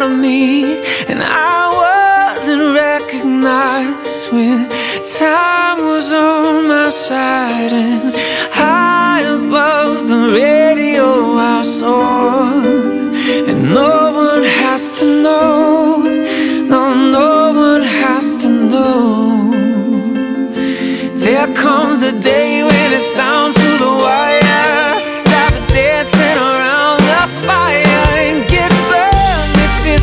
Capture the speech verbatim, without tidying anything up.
around me, and I wasn't recognized when time was on my side. And high above the radio I soar, and no one has to know, no, no one has to know. There comes a day